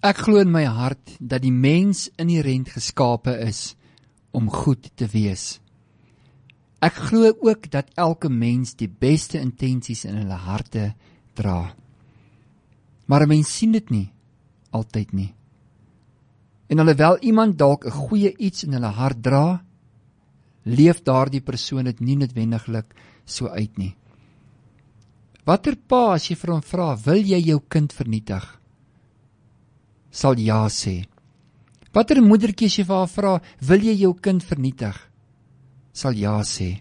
Ek glo in my hart dat die mens inherënt geskape is om goed te wees. Ek glo ook dat elke mens die beste intensies in hulle harte dra. Maar 'n mens sien dit nie, altyd nie. En alhoewel iemand dalk 'n goeie iets in hulle hart dra, leef daardie persoon dit nie noodwendiglik so uit nie. Watter pa, as jy vir hom vra, wil jy jou kind vernietig? Sal ja sê. Watter moedertjie, as jy vir haar vra, wil jy jou kind vernietig? Sal ja sê.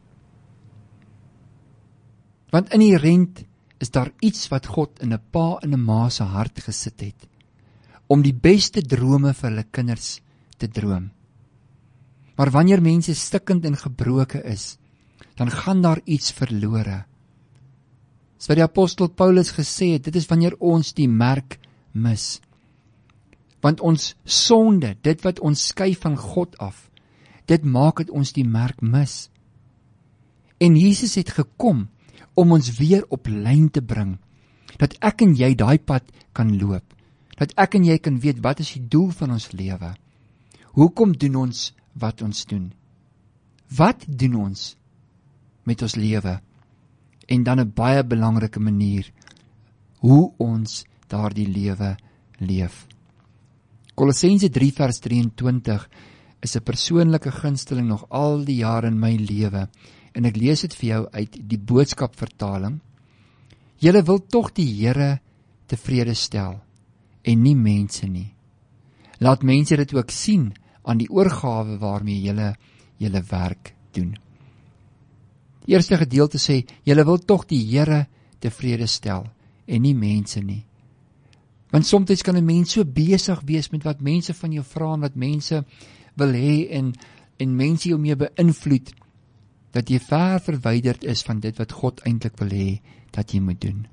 Want inherënt is daar iets wat God in 'n pa en 'n ma se hart gesit het, om die beste drome vir hulle kinders te droom. Maar wanneer mense stikkend en gebroken is, dan gaan daar iets verlore. Dis wat die apostel Paulus gesê het, dit is wanneer ons die merk mis. Want ons sonde, dit wat ons skei van God af, dit maak het ons die merk mis. En Jesus het gekom om ons weer op lyn te bring, dat ek en jy daai pad kan loop, dat ek en jy kan weet wat is die doel van ons lewe. Hoekom doen ons wat ons doen? Wat doen ons met ons lewe? En dan 'n baie belangrike manier, hoe ons daardie lewe leef. Kolossense 3 vers 23 is 'n persoonlike gunsteling nog al die jare in my lewe, en ek lees dit vir jou uit die Boodskap vertaling. Julle wil tog die Here tevrede stel, en nie mense nie. Laat mense dit ook sien aan die oorgawe waarmee julle werk doen. Die eerste gedeelte sê, julle wil tog die Here tevrede stel, en nie mense nie. Want soms kan 'n mens so besig wees met wat mense van jou vra, en wat mense wil hê, en mense jou mee beïnvloed, dat jy ver verwyderd is van dit wat God eintlik wil hê, dat jy moet doen.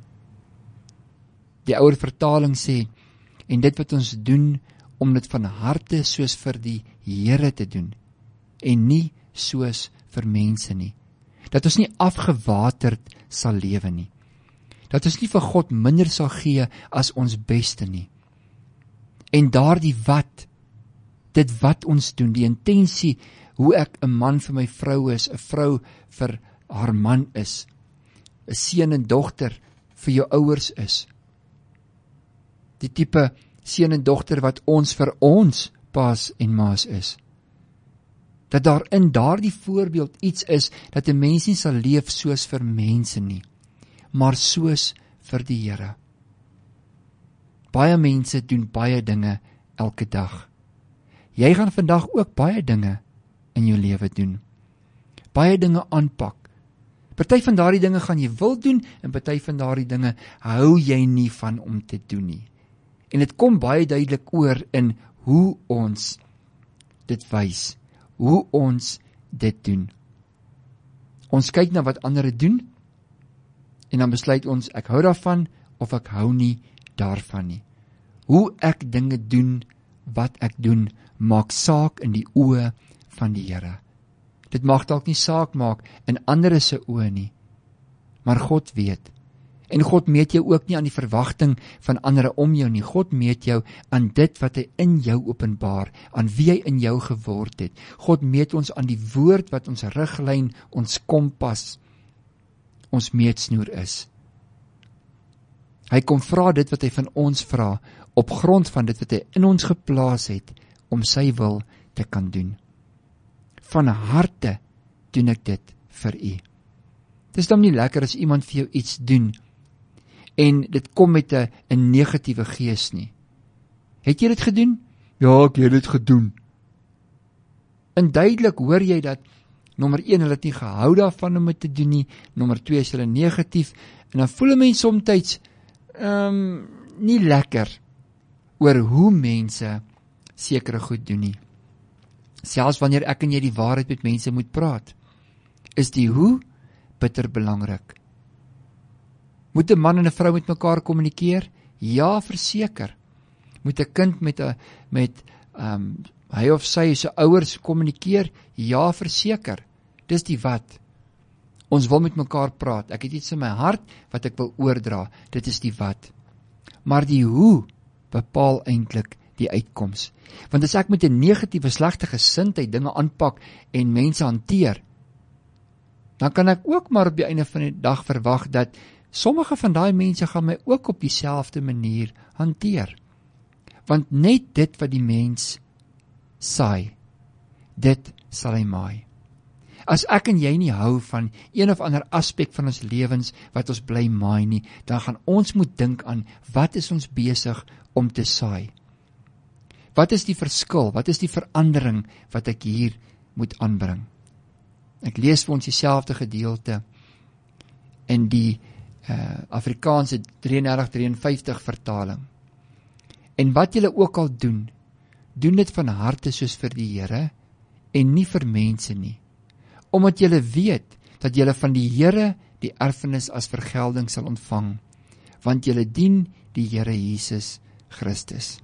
Die ouer vertaling sê, en dit wat ons doen, om dit van harte soos vir die Here te doen, en nie soos vir mense nie. Dat ons nie afgewaterd sal lewe nie. Dat ons nie vir God minder sal gee as ons beste nie. En daardie wat, dit wat ons doen, die intensie, hoe ek 'n man vir my vrou is, 'n vrou vir haar man is, 'n seun en dogter vir jou ouers is. Die tipe seun en dogter wat ons vir ons paas en maas is. Dat daar in daardie voorbeeld iets is, dat 'n mens nie sal leef soos vir mense nie, maar soos vir die Here. Baie mense doen baie dinge elke dag. Jy gaan vandag ook baie dinge in jou lewe doen. Baie dinge aanpak. Party van daardie dinge gaan jy wil doen, en party van daardie dinge hou jy nie van om te doen nie. En dit kom baie duidelik oor in hoe ons dit wys, hoe ons dit doen. Ons kyk na wat ander doen, en dan besluit ons, ek hou daarvan, of ek hou nie daarvan nie. Hoe ek dinge doen, wat ek doen, maak saak in die oë van die Here. Dit mag dalk nie saak maak in ander se oë nie, maar God weet. En God meet jou ook nie aan die verwagting van ander om jou nie. God meet jou aan dit wat hy in jou openbaar, aan wie hy in jou geword het. God meet ons aan die woord wat ons riglyn, ons kompas, ons meetsnoer is. Hy kom vra dit wat hy van ons vra, op grond van dit wat hy in ons geplaas het, om sy wil te kan doen. Van harte doen ek dit vir u. Dit is dan nie lekker as iemand vir jou iets doen, en dit kom met 'n negatiewe gees nie. Het jy dit gedoen? Ja, ek het dit gedoen. En duidelik hoor jy dat, nommer 1, hulle het nie gehou daarvan om dit te doen nie, nommer 2 is hulle negatief, en dan voel 'n mens somtyds nie lekker oor hoe mense sekere goed doen nie. Selfs wanneer ek en jy die waarheid met mense moet praat, is die hoe bitter belangrik. Moet 'n man en 'n vrou met mekaar kommunikeer? Ja, verseker. Moet 'n kind met hy of sy se ouers kommunikeer? Ja, verseker. Dis die wat. Ons wil met mekaar praat. Ek het iets in my hart wat ek wil oordra. Dit is die wat. Maar die hoe bepaal eintlik die uitkoms. Want as ek met 'n negatiewe, slegte gesindheid dinge aanpak en mense hanteer, dan kan ek ook maar op die einde van die dag verwag dat sommige van daai mense gaan my ook op dieselfde manier hanteer. Want net dit wat die mens saai, dit sal hy maai. As ek en jy nie hou van een of ander aspek van ons lewens wat ons bly maai nie, dan gaan ons moet dink aan wat is ons besig om te saai. Wat is die verskil? Wat is die verandering wat ek hier moet aanbring? Ek lees vir ons dieselfde gedeelte in die Afrikaanse 33-53 vertaling. En wat julle ook al doen, doen dit van harte soos vir die Here en nie vir mense nie, omdat julle weet dat julle van die Here die erfenis as vergelding sal ontvang, want julle dien die Here Jesus Christus.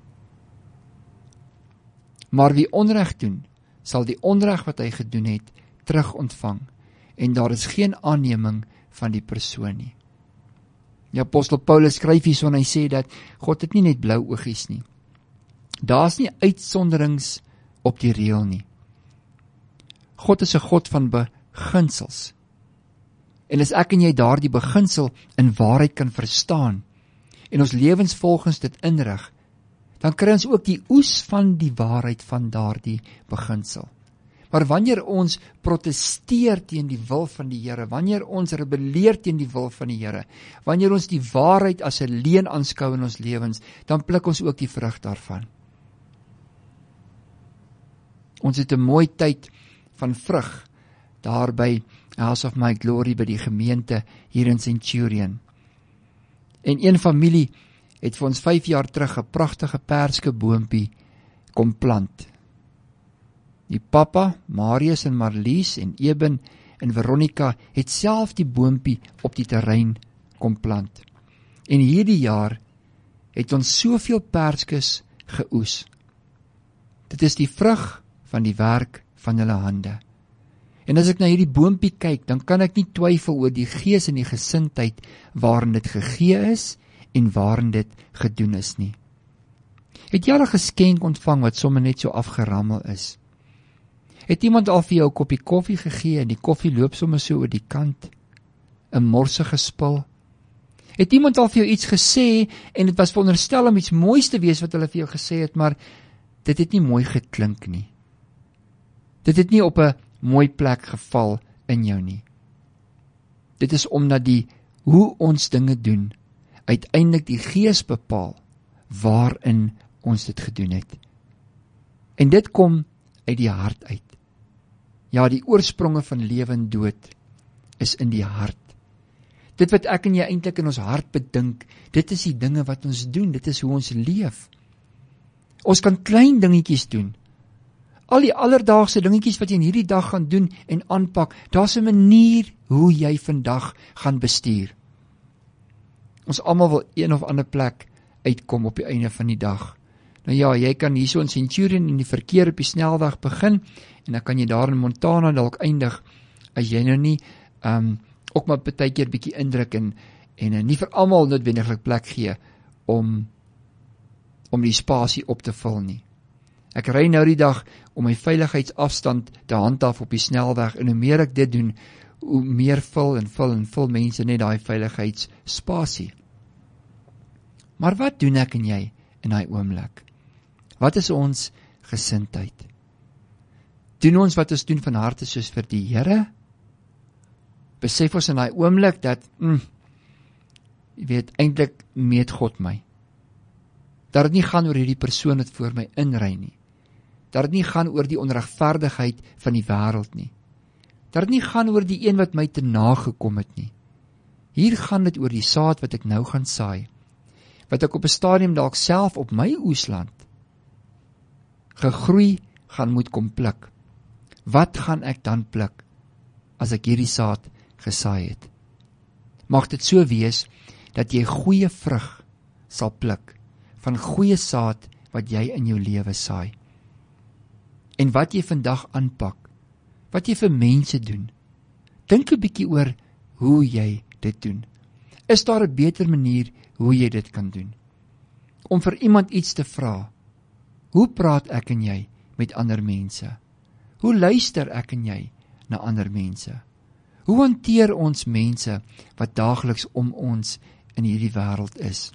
Maar wie onreg doen, sal die onreg wat hy gedoen het, terug ontvang, en daar is geen aanneming van die persoon nie. Die apostel Paulus skryf hierso en hy sê dat God het nie net blou oogies nie. Daar's nie uitsonderings op die reël nie. God is 'n God van beginsels. En as ek en jy daardie beginsel in waarheid kan verstaan en ons lewens volgens dit inrig, dan kry ons ook die oes van die waarheid van daardie beginsel. Maar wanneer ons protesteer teen die wil van die Here, wanneer ons rebelleer teen die wil van die Here, wanneer ons die waarheid as 'n leuen aanskou in ons lewens, dan pluk ons ook die vrug daarvan. Ons het 'n mooi tyd van vrug daar by House of My Glory by die gemeente hier in Centurion. En een familie het vir ons 5 jaar terug 'n pragtige perskeboompie kom plant. Die pappa, Marius en Marlies en Eben en Veronica het self die boompie op die terrein kom plant. En hierdie jaar het ons soveel perskes geoes. Dit is die vrug van die werk van hulle hande. En as ek na hierdie boompie kyk, dan kan ek nie twyfel oor die gees en die gesindheid waarin dit gegee is en waarin dit gedoen is nie. Het jy al 'n geskenk ontvang wat sommer net so afgerammel is? Het iemand al vir jou 'n koppie koffie gegee en die koffie loop sommer so oor die kant? 'n morsige spul? Het iemand al vir jou iets gesê en dit was veronderstel om iets moois te wees wat hulle vir jou gesê het, maar dit het nie mooi geklink nie. Dit het nie op 'n mooi plek geval in jou nie. Dit is omdat hoe ons dinge doen, uiteindelik die Gees bepaal waarin ons dit gedoen het. En dit kom uit die hart uit. Ja, die oorspronge van lewe en dood is in die hart. Dit wat ek en jy eintlik in ons hart bedink, dit is die dinge wat ons doen, dit is hoe ons leef. Ons kan klein dingetjies doen. Al die alledaagse dingetjies wat jy in hierdie dag gaan doen en aanpak, daar's 'n manier hoe jy vandag gaan bestuur. Ons almal wil een of ander plek uitkom op die einde van die dag. Nou ja, jy kan hierso in Centurion in die verkeer op die snelweg begin, en dan kan jy daar in Montana dalk eindig, as jy nou nie ook maar partykeer bietjie indruk en nie vir almal noodwendiglik plek gee om die spasie op te vul nie. Ek ry nou die dag om my veiligheidsafstand te handhaaf op die snelweg, en hoe meer ek dit doen, hoe meer vul mense net daai veiligheidsspasie. Maar wat doen ek en jy in daai oomblik? Wat is ons gesindheid? Doen ons wat ons doen van harte soos vir die Here? Besef ons in daai oomblik dat, jy weet, eintlik meet God my. Dat dit nie gaan oor hierdie persoon wat voor my inry nie. Dat dit nie gaan oor die onregverdigheid van die wêreld nie. Dat dit nie gaan oor die een wat my te nagekom het nie. Hier gaan dit oor die saad wat ek nou gaan saai, wat ek op 'n stadium dalk self op my oesland gegroei gaan moet kom pluk. Wat gaan ek dan pluk as ek hierdie saad gesaai het? Mag dit so wees dat jy goeie vrug sal pluk van goeie saad wat jy in jou lewe saai. En wat jy vandag aanpak, wat jy vir mense doen, dink 'n bietjie oor hoe jy dit doen. Is daar 'n beter manier hoe jy dit kan doen? om vir iemand iets te vra. Hoe praat ek en jy met ander mense? Hoe luister ek en jy na ander mense? Hoe hanteer ons mense wat daagliks om ons in hierdie wêreld is?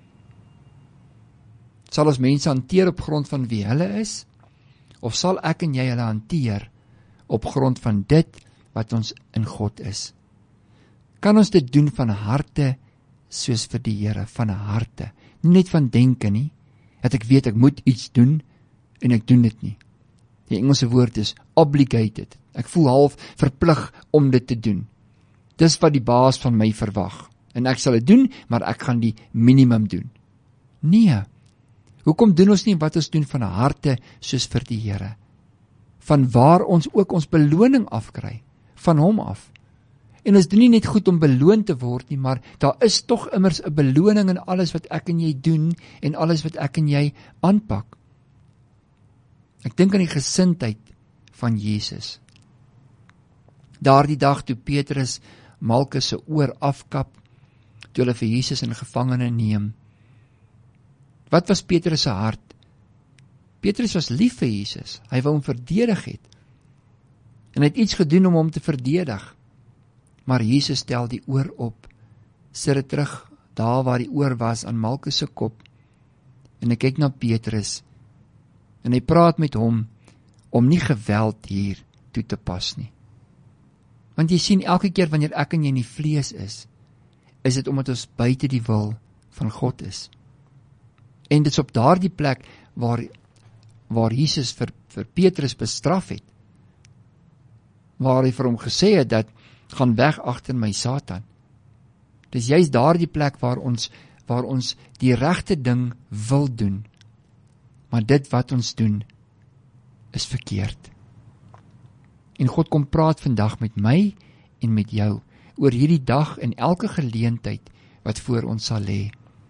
Sal ons mense hanteer op grond van wie hulle is? Of sal ek en jy hulle hanteer op grond van dit wat ons in God is? Kan ons dit doen van harte soos vir die Here, van harte? Nie net van denke nie, dat ek weet ek moet iets doen en ek doen dit nie. Die Engelse woord is obligated. Ek voel half verplig om dit te doen. Dis wat die baas van my verwag. En ek sal dit doen, maar ek gaan die minimum doen. Nee. Hoekom doen ons nie wat ons doen van harte soos vir die Here? Van waar ons ook ons beloning afkry, van hom af. En ons doen nie net goed om beloon te word nie, maar daar is tog immers 'n beloning in alles wat ek en jy doen en alles wat ek en jy aanpak. Ek dink aan die gesindheid van Jesus. Daardie dag toe Petrus Malkus se oor afkap, toe hulle vir Jesus in gevangene neem. Wat was Petrus se hart? Petrus was lief vir Jesus. Hy wou hom verdedig het. En hy het iets gedoen om hom te verdedig. Maar Jesus stel die oor op, sit dit terug, daar waar die oor was, aan Malkus se kop. En hy kyk na Petrus, en hy praat met hom, om nie geweld hier toe te pas nie. Want jy sien, elke keer wanneer ek en jy in die vlees is dit omdat ons buite die wil van God is. En dit is op daardie plek, waar Jesus vir Petrus bestraf het, waar hy vir hom gesê het, dat gaan weg agter my Satan. Dis juist daardie plek waar ons die regte ding wil doen, maar dit wat ons doen, is verkeerd. En God kom praat vandag met my en met jou, oor hierdie dag en elke geleentheid wat voor ons sal lê.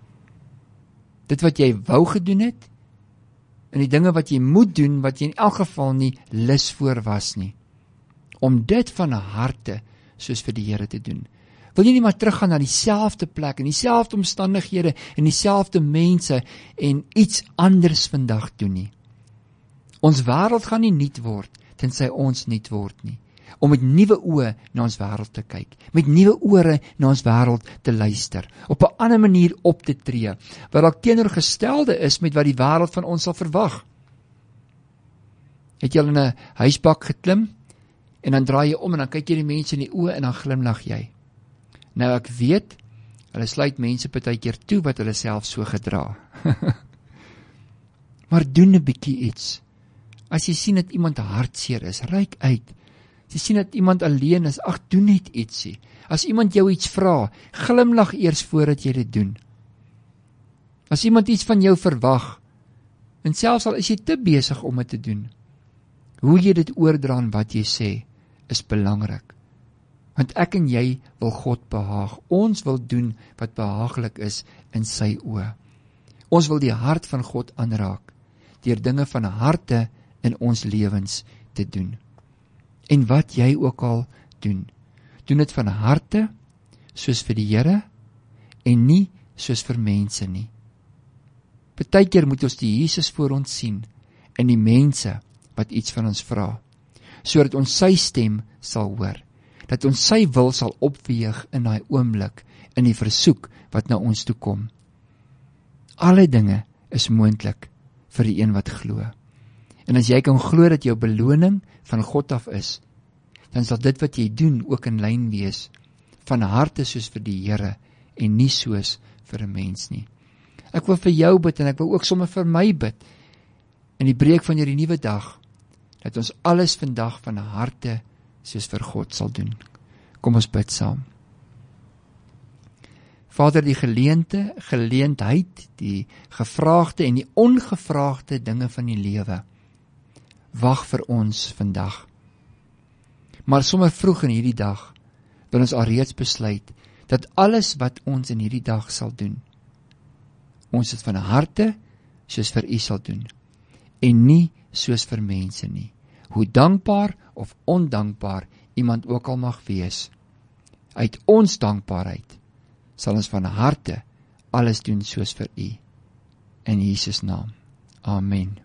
Dit wat jy wou gedoen het, en die dinge wat jy moet doen, wat jy in elk geval nie lus voor was nie, om dit van harte soos vir die Here te doen. Wil jy nie maar teruggaan na dieselfde plek, en dieselfde omstandighede, en dieselfde mense, en iets anders vandag doen nie? Ons wêreld gaan nie nuut word, tensy ons nuut word nie. Om met nuwe oë na ons wêreld te kyk, met nuwe ore na ons wêreld te luister, op 'n ander manier op te tree, wat dalk teenoorgestelde is met wat die wêreld van ons sal verwag. Het jy al in 'n huisbak geklim, en dan draai jy om en dan kyk jy die mense in die oë en dan glimlag jy. Nou ek weet, hulle sluit mense partykeer toe wat hulle self so gedra. Maar doen 'n bietjie iets. As jy sien dat iemand hartseer is, reik uit. As jy sien dat iemand alleen is, doen net ietsie. As iemand jou iets vra, glimlag eers voordat jy dit doen. As iemand iets van jou verwag, en selfs al is jy te besig om dit te doen, hoe jy dit oordra en wat jy sê, is belangrik. Want ek en jy wil God behaag. Ons wil doen wat behaaglik is in sy oë. Ons wil die hart van God aanraak, deur dinge van harte in ons lewens te doen. En wat jy ook al doen, doen dit van harte, soos vir die Here, en nie soos vir mense nie. Partykeer moet ons die Jesus voor ons sien, in die mense wat iets van ons vra, sodat ons sy stem sal hoor, dat ons sy wil sal opweeg in daai oomblik, in die versoek wat na ons toe kom. Alle dinge is moontlik vir die een wat glo. En as jy kan glo dat jou beloning van God af is, dan sal dit wat jy doen ook in lyn wees, van harte soos vir die Here, en nie soos vir 'n mens nie. Ek wil vir jou bid, en ek wil ook sommer vir my bid, in die breek van hierdie nuwe dag, dat ons alles vandag van harte soos vir God sal doen. Kom ons bid saam. Vader, die geleentheid, die gevraagde en die ongevraagde dinge van die lewe, wag vir ons vandag. Maar sommer vroeg in hierdie dag, wil ons alreeds besluit, dat alles wat ons in hierdie dag sal doen, ons dit van harte soos vir U sal doen, en nie soos vir mense nie. Hoe dankbaar of ondankbaar iemand ook al mag wees, uit ons dankbaarheid sal ons van harte alles doen soos vir U. in Jesus naam. Amen.